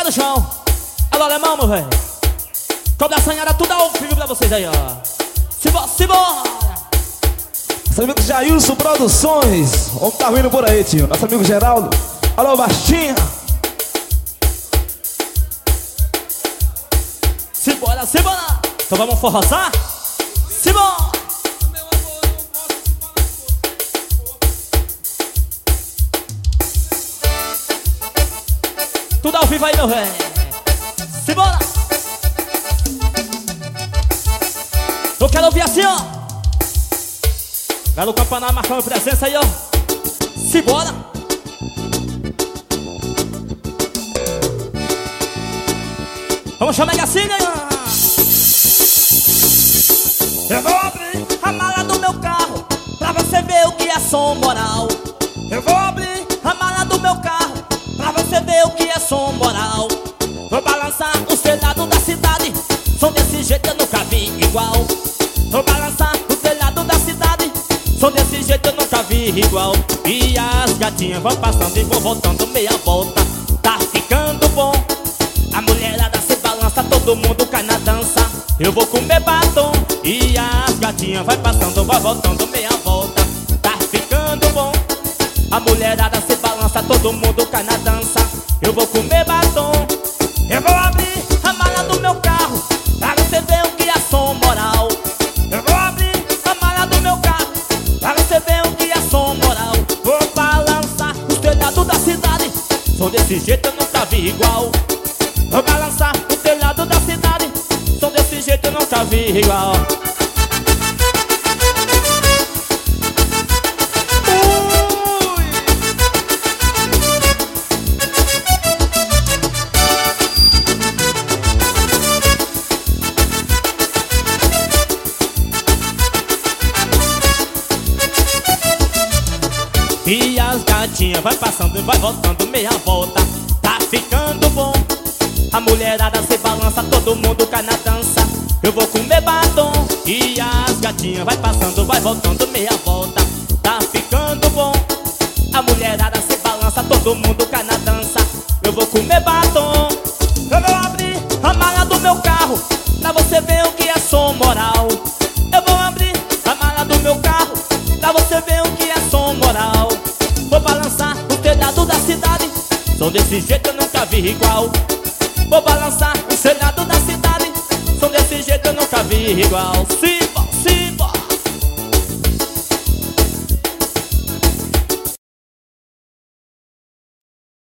no chão. Alô, alemão, meu velho. Cobra assanhada, tudo ao vivo pra vocês aí, ó. Simbora! Nosso amigo Jailson Produções. Vamos tá vindo por aí, tio. Nosso amigo Geraldo. Alô, Bastinha. Simbora, simbora! Então vamos forrosar? Simbora! Tudo ao vivo aí, meu velho. Simbora! Eu quero ouvir assim, ó. Galo Campanar marcando presença aí, ó. Simbora! Vamos chamar ele assim, né? Eu vou abrir a mala do meu carro pra você ver o que é som moral. Eu vou abrir a mala do meu carro pra você ver o que é som moral. Vou balançar os telhados da cidade, som desse jeito eu nunca vi igual. Vou balançar os telhados da cidade, som desse jeito eu nunca vi igual. E as gatinhas vão passando e vão voltando meia volta. Tá ficando bom. A mulherada se balança, todo mundo cai na dança. Eu vou comer batom. E as gatinhas vai passando, vai voltando meia volta. Tá ficando bom. A mulherada se balança, todo mundo cai na dança. Eu vou comer batom. Eu vou abrir a mala do meu carro pra você ver o que é som moral. Eu vou abrir a mala do meu carro pra você ver o que é som moral. Vou balançar os telhados da cidade, som desse jeito eu nunca vi igual. Vou balançar o telhado da cidade, som desse jeito eu nunca vi igual. E as gatinhas vai passando e vai voltando meia volta. Tá ficando bom. A mulherada se balança, todo mundo cai na dança. Eu vou comer batom. E as gatinhas vai passando, vai voltando meia volta. Tá ficando bom. A mulherada se balança, todo mundo cai na dança. Eu vou comer batom. Eu vou abrir a mala do meu carro pra você ver o que é som moral. Eu vou abrir a mala do meu carro pra você ver o que é som moral. Vou balançar o telhado da cidade, som desse jeito eu nunca vi igual. Vou balançar o telhado da cidade, som desse jeito eu nunca vi igual.